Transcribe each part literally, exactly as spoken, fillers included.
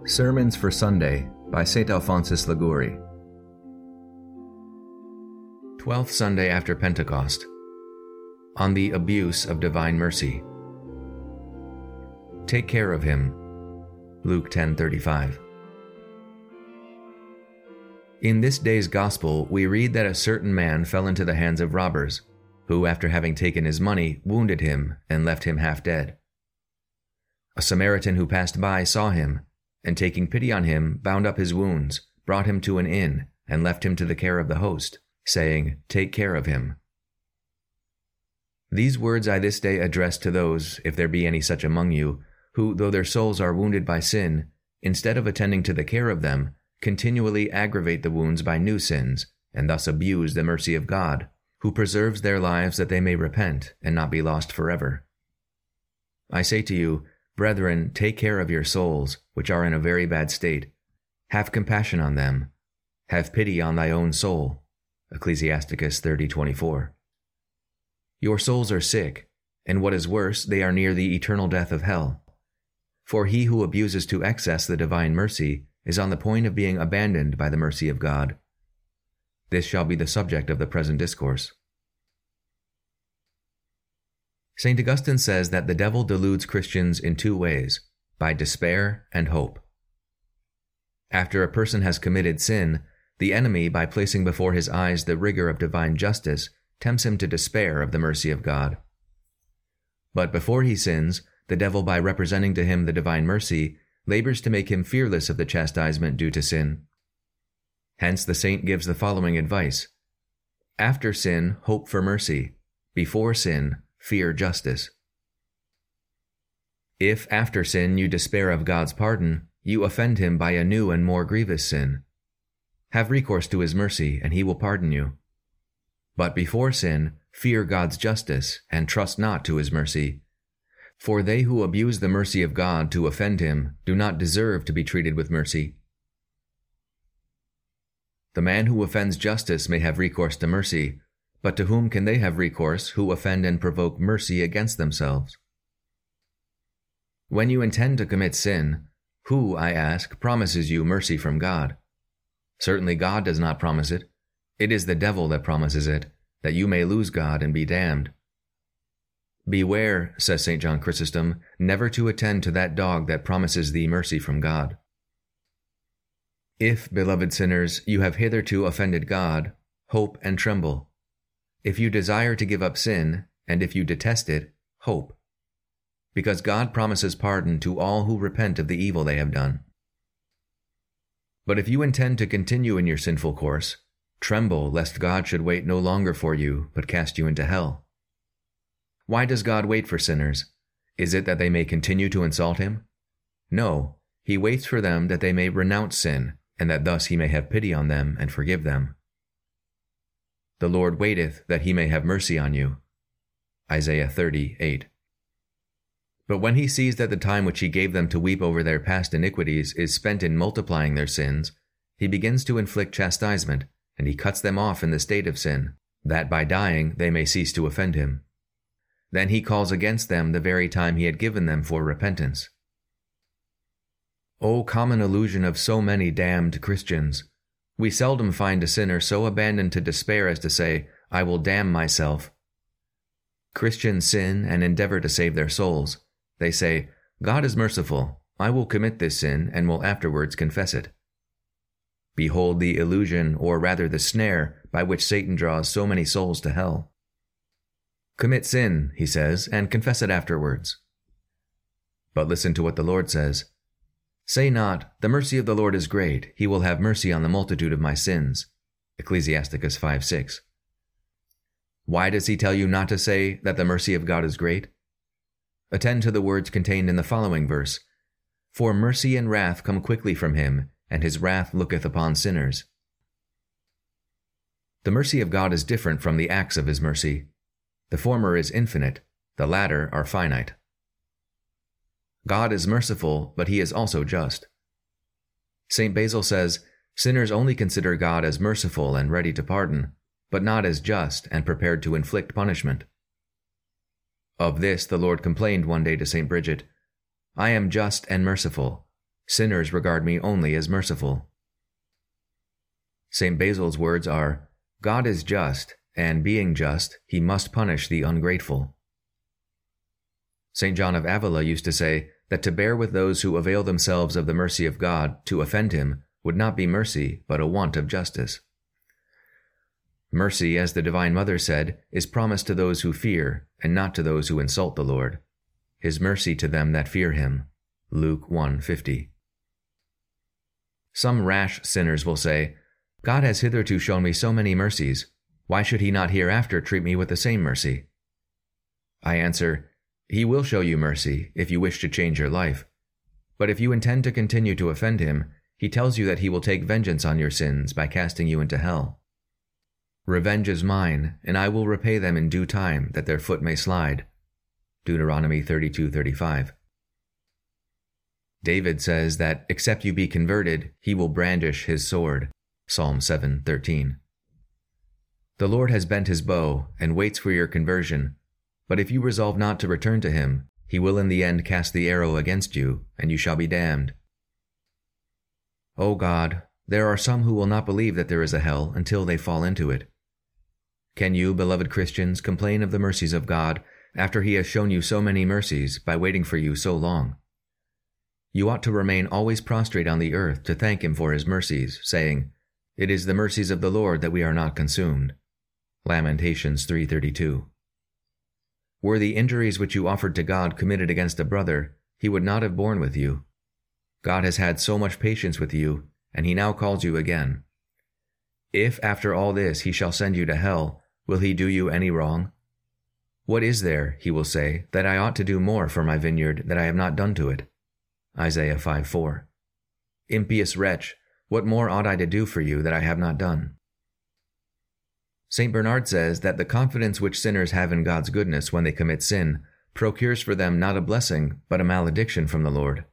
Sermons for Sunday by Saint Alphonsus Liguori. Twelfth Sunday after Pentecost. On the abuse of divine mercy. Take care of him. Luke ten thirty-five. In this day's Gospel, we read that a certain man fell into the hands of robbers, who, after having taken his money, wounded him and left him half dead. A Samaritan who passed by saw him, and taking pity on him, bound up his wounds, brought him to an inn, and left him to the care of the host, saying, "Take care of him." These words I this day address to those, if there be any such among you, who, though their souls are wounded by sin, instead of attending to the care of them, continually aggravate the wounds by new sins, and thus abuse the mercy of God, who preserves their lives that they may repent and not be lost forever. I say to you, brethren, take care of your souls, which are in a very bad state. Have compassion on them. Have pity on thy own soul. Ecclesiasticus thirty twenty-four. Your souls are sick, and what is worse, they are near the eternal death of hell. For he who abuses to excess the divine mercy is on the point of being abandoned by the mercy of God. This shall be the subject of the present discourse. Saint Augustine says that the devil deludes Christians in two ways, by despair and hope. After a person has committed sin, the enemy, by placing before his eyes the rigor of divine justice, tempts him to despair of the mercy of God. But before he sins, the devil, by representing to him the divine mercy, labors to make him fearless of the chastisement due to sin. Hence the saint gives the following advice: after sin, hope for mercy; before sin, fear justice. If after sin you despair of God's pardon, you offend him by a new and more grievous sin. Have recourse to his mercy, and he will pardon you. But before sin, fear God's justice, and trust not to his mercy. For they who abuse the mercy of God to offend him do not deserve to be treated with mercy. The man who offends justice may have recourse to mercy, but to whom can they have recourse who offend and provoke mercy against themselves? When you intend to commit sin, who, I ask, promises you mercy from God? Certainly God does not promise it. It is the devil that promises it, that you may lose God and be damned. Beware, says Saint John Chrysostom, never to attend to that dog that promises thee mercy from God. If, beloved sinners, you have hitherto offended God, hope and tremble. If you desire to give up sin, and if you detest it, hope. Because God promises pardon to all who repent of the evil they have done. But if you intend to continue in your sinful course, tremble lest God should wait no longer for you, but cast you into hell. Why does God wait for sinners? Is it that they may continue to insult him? No, he waits for them that they may renounce sin, and that thus he may have pity on them and forgive them. The Lord waiteth that he may have mercy on you. Isaiah thirty eight. But when he sees that the time which he gave them to weep over their past iniquities is spent in multiplying their sins, he begins to inflict chastisement, and he cuts them off in the state of sin, that by dying they may cease to offend him. Then he calls against them the very time he had given them for repentance. O common illusion of so many damned Christians! We seldom find a sinner so abandoned to despair as to say, "I will damn myself." Christians sin and endeavor to save their souls. They say, "God is merciful. I will commit this sin and will afterwards confess it." Behold the illusion, or rather the snare, by which Satan draws so many souls to hell. Commit sin, he says, and confess it afterwards. But listen to what the Lord says. Say not, "The mercy of the Lord is great, he will have mercy on the multitude of my sins." Ecclesiasticus five six. Why does he tell you not to say that the mercy of God is great? Attend to the words contained in the following verse. For mercy and wrath come quickly from him, and his wrath looketh upon sinners. The mercy of God is different from the acts of his mercy. The former is infinite, the latter are finite. God is merciful, but he is also just. Saint Basil says, sinners only consider God as merciful and ready to pardon, but not as just and prepared to inflict punishment. Of this the Lord complained one day to Saint Bridget, I am just and merciful. Sinners regard me only as merciful. Saint Basil's words are, God is just, and being just, he must punish the ungrateful. Saint John of Avila used to say that to bear with those who avail themselves of the mercy of God to offend him would not be mercy, but a want of justice. Mercy, as the Divine Mother said, is promised to those who fear, and not to those who insult the Lord. His mercy to them that fear him. Luke one fifty. Some rash sinners will say, God has hitherto shown me so many mercies. Why should he not hereafter treat me with the same mercy? I answer, he will show you mercy if you wish to change your life. But if you intend to continue to offend him, he tells you that he will take vengeance on your sins by casting you into hell. Revenge is mine, and I will repay them in due time, that their foot may slide. Deuteronomy thirty-two thirty-five. David says that, except you be converted, he will brandish his sword. Psalm seven thirteen. The Lord has bent his bow, and waits for your conversion. But if you resolve not to return to him, he will in the end cast the arrow against you, and you shall be damned. O God, there are some who will not believe that there is a hell until they fall into it. Can you, beloved Christians, complain of the mercies of God after he has shown you so many mercies by waiting for you so long? You ought to remain always prostrate on the earth to thank him for his mercies, saying, It is the mercies of the Lord that we are not consumed. Lamentations three thirty-two. Were the injuries which you offered to God committed against a brother, he would not have borne with you. God has had so much patience with you, and he now calls you again. If after all this he shall send you to hell, will he do you any wrong? What is there, he will say, that I ought to do more for my vineyard that I have not done to it? Isaiah five four. Impious wretch, what more ought I to do for you that I have not done? Saint Bernard says that the confidence which sinners have in God's goodness when they commit sin procures for them not a blessing, but a malediction from the Lord.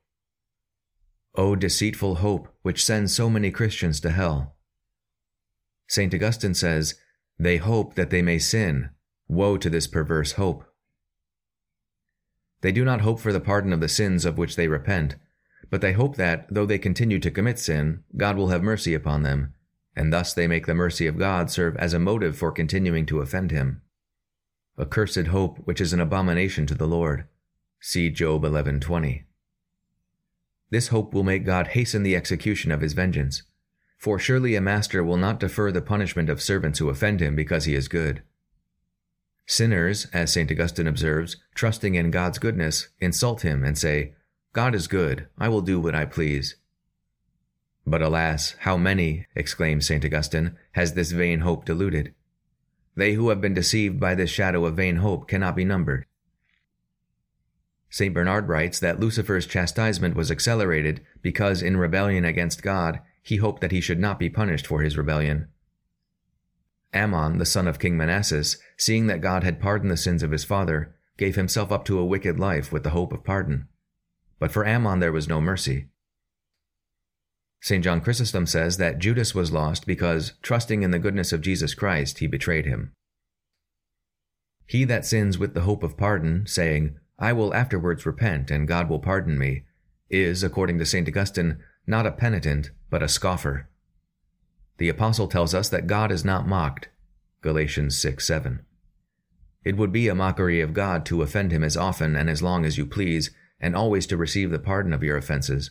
O deceitful hope, which sends so many Christians to hell! Saint Augustine says, They hope that they may sin. Woe to this perverse hope! They do not hope for the pardon of the sins of which they repent, but they hope that, though they continue to commit sin, God will have mercy upon them, and thus they make the mercy of God serve as a motive for continuing to offend him. Accursed hope, which is an abomination to the Lord. See Job eleven twenty. This hope will make God hasten the execution of his vengeance, for surely a master will not defer the punishment of servants who offend him because he is good. Sinners, as Saint Augustine observes, trusting in God's goodness, insult him and say, God is good, I will do what I please. But alas, how many, exclaims Saint Augustine, has this vain hope deluded? They who have been deceived by this shadow of vain hope cannot be numbered. Saint Bernard writes that Lucifer's chastisement was accelerated because, in rebellion against God, he hoped that he should not be punished for his rebellion. Ammon, the son of King Manasses, seeing that God had pardoned the sins of his father, gave himself up to a wicked life with the hope of pardon. But for Ammon there was no mercy. Saint John Chrysostom says that Judas was lost because, trusting in the goodness of Jesus Christ, he betrayed him. He that sins with the hope of pardon, saying, I will afterwards repent, and God will pardon me, is, according to Saint Augustine, not a penitent, but a scoffer. The Apostle tells us that God is not mocked. Galatians six seven. It would be a mockery of God to offend him as often and as long as you please, and always to receive the pardon of your offenses.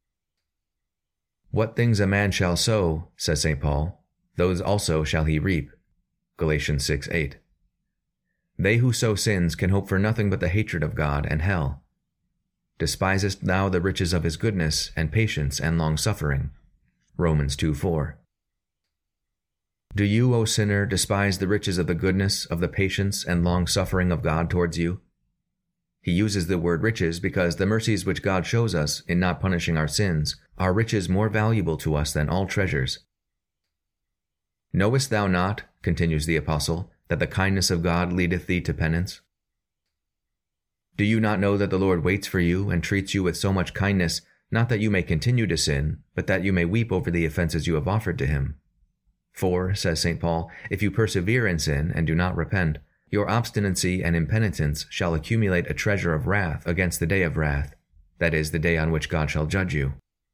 What things a man shall sow, says Saint Paul, those also shall he reap. Galatians six eight. They who sow sins can hope for nothing but the hatred of God and hell. Despisest thou the riches of his goodness and patience and long-suffering? Romans two four. Do you, O sinner, despise the riches of the goodness, of the patience and long-suffering of God towards you? He uses the word riches because the mercies which God shows us in not punishing our sins are riches more valuable to us than all treasures. Knowest thou not, continues the Apostle, that the kindness of God leadeth thee to penance? Do you not know that the Lord waits for you and treats you with so much kindness, not that you may continue to sin, but that you may weep over the offenses you have offered to him? For, says Saint Paul, if you persevere in sin and do not repent, your obstinacy and impenitence shall accumulate a treasure of wrath against the day of wrath, that is, the day on which God shall judge you.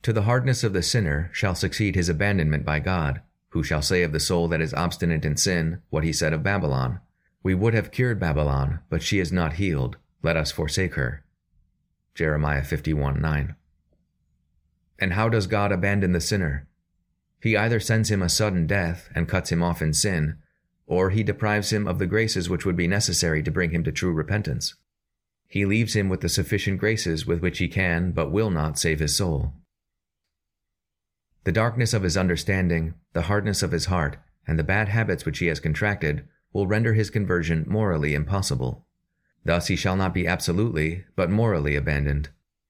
To the hardness of the sinner shall succeed his abandonment by God, who shall say of the soul that is obstinate in sin what he said of Babylon, We would have cured Babylon, but she is not healed. Let us forsake her. Jeremiah fifty-one nine. And how does God abandon the sinner? He either sends him a sudden death and cuts him off in sin, or he deprives him of the graces which would be necessary to bring him to true repentance. He leaves him with the sufficient graces with which he can but will not save his soul. The darkness of his understanding, the hardness of his heart, and the bad habits which he has contracted will render his conversion morally impossible. Thus he shall not be absolutely, but morally abandoned.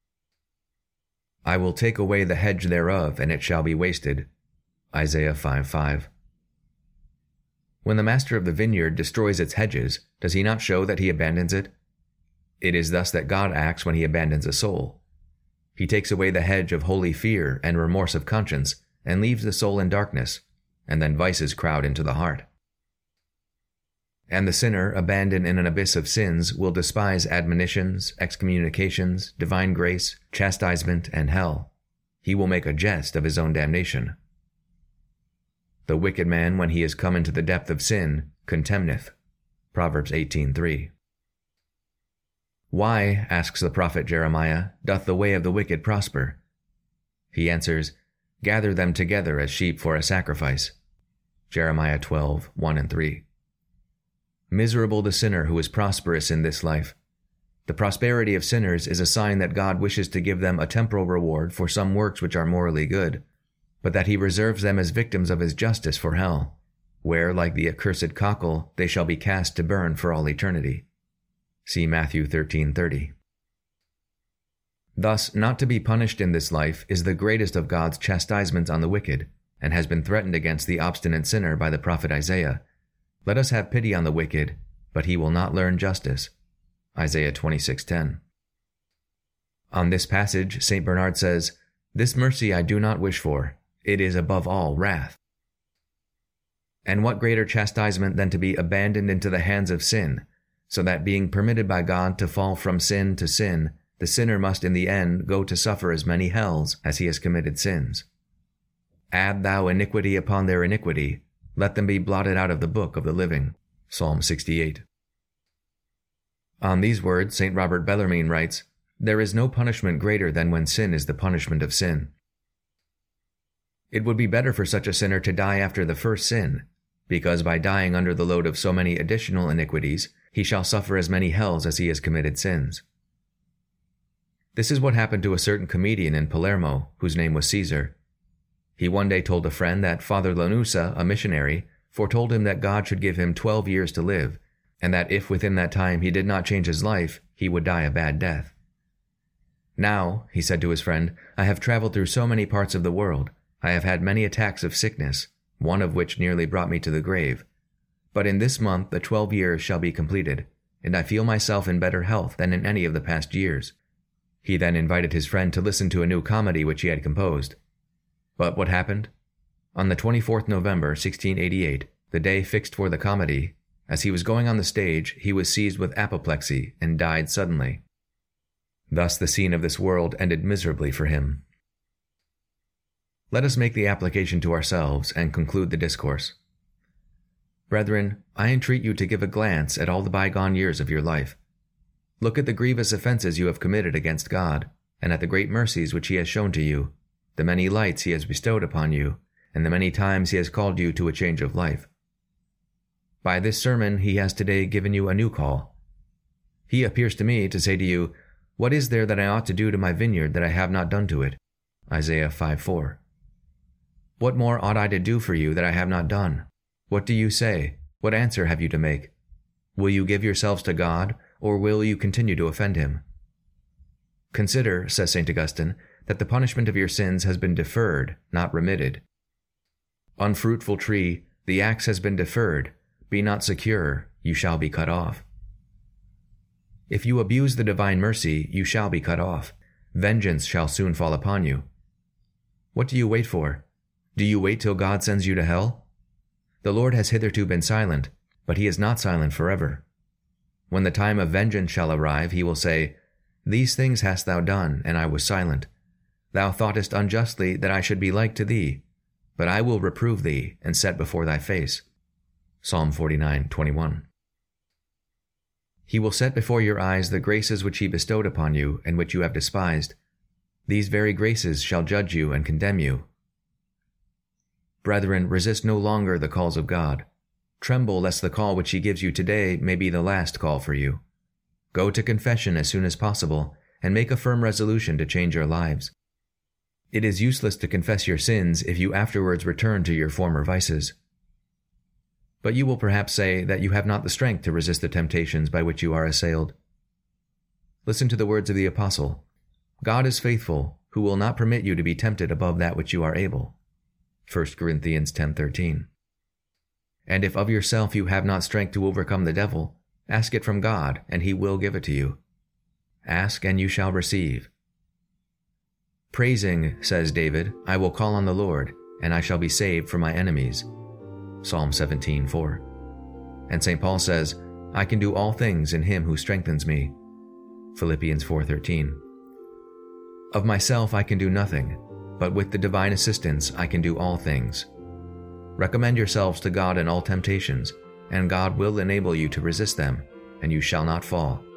I will take away the hedge thereof, and it shall be wasted. Isaiah five five. When the master of the vineyard destroys its hedges, does he not show that he abandons it? It is thus that God acts when he abandons a soul. He takes away the hedge of holy fear and remorse of conscience, and leaves the soul in darkness, and then vices crowd into the heart. And the sinner, abandoned in an abyss of sins, will despise admonitions, excommunications, divine grace, chastisement, and hell. He will make a jest of his own damnation. The wicked man, when he is come into the depth of sin, contemneth. Proverbs eighteen three. Why, asks the prophet Jeremiah, doth the way of the wicked prosper? He answers, Gather them together as sheep for a sacrifice. Jeremiah twelve one and three. Miserable the sinner who is prosperous in this life. The prosperity of sinners is a sign that God wishes to give them a temporal reward for some works which are morally good, but that he reserves them as victims of his justice for hell, where, like the accursed cockle, they shall be cast to burn for all eternity. See Matthew thirteen thirty. Thus, not to be punished in this life is the greatest of God's chastisements on the wicked, and has been threatened against the obstinate sinner by the prophet Isaiah. Let us have pity on the wicked, but he will not learn justice. Isaiah twenty-six ten. On this passage, Saint Bernard says, This mercy I do not wish for. It is above all wrath. And what greater chastisement than to be abandoned into the hands of sin, so that being permitted by God to fall from sin to sin, the sinner must in the end go to suffer as many hells as he has committed sins. Add thou iniquity upon their iniquity, let them be blotted out of the book of the living. Psalm sixty-eight. On these words, Saint Robert Bellarmine writes, There is no punishment greater than when sin is the punishment of sin. It would be better for such a sinner to die after the first sin, because by dying under the load of so many additional iniquities, he shall suffer as many hells as he has committed sins. This is what happened to a certain comedian in Palermo, whose name was Caesar. He one day told a friend that Father Lanusa, a missionary, foretold him that God should give him twelve years to live, and that if within that time he did not change his life, he would die a bad death. Now, he said to his friend, I have traveled through so many parts of the world. I have had many attacks of sickness, one of which nearly brought me to the grave. But in this month the twelve years shall be completed, and I feel myself in better health than in any of the past years. He then invited his friend to listen to a new comedy which he had composed. But what happened? On the twenty-fourth of November, sixteen eighty-eight, the day fixed for the comedy, as he was going on the stage, he was seized with apoplexy and died suddenly. Thus the scene of this world ended miserably for him. Let us make the application to ourselves and conclude the discourse. Brethren, I entreat you to give a glance at all the bygone years of your life. Look at the grievous offenses you have committed against God, and at the great mercies which he has shown to you, the many lights he has bestowed upon you, and the many times he has called you to a change of life. By this sermon he has today given you a new call. He appears to me to say to you, What is there that I ought to do to my vineyard that I have not done to it? Isaiah five four. What more ought I to do for you that I have not done? What do you say? What answer have you to make? Will you give yourselves to God, or will you continue to offend him? Consider, says Saint Augustine, that the punishment of your sins has been deferred, not remitted. Unfruitful tree, the axe has been deferred. Be not secure, you shall be cut off. If you abuse the divine mercy, you shall be cut off. Vengeance shall soon fall upon you. What do you wait for? Do you wait till God sends you to hell? The Lord has hitherto been silent, but he is not silent forever. When the time of vengeance shall arrive, he will say, These things hast thou done, and I was silent. Thou thoughtest unjustly that I should be like to thee, but I will reprove thee and set before thy face. Psalm forty-nine twenty-one. He will set before your eyes the graces which he bestowed upon you and which you have despised. These very graces shall judge you and condemn you. Brethren, resist no longer the calls of God. Tremble lest the call which he gives you today may be the last call for you. Go to confession as soon as possible, and make a firm resolution to change your lives. It is useless to confess your sins if you afterwards return to your former vices. But you will perhaps say that you have not the strength to resist the temptations by which you are assailed. Listen to the words of the Apostle. God is faithful, who will not permit you to be tempted above that which you are able. First Corinthians ten thirteen. And if of yourself you have not strength to overcome the devil, ask it from God, and he will give it to you. Ask, and you shall receive. Praising, says David, I will call on the Lord, and I shall be saved from my enemies. Psalm seventeen four. And Saint Paul says, I can do all things in him who strengthens me. Philippians four thirteen. Of myself I can do nothing, but with the divine assistance I can do all things. Recommend yourselves to God in all temptations, and God will enable you to resist them, and you shall not fall.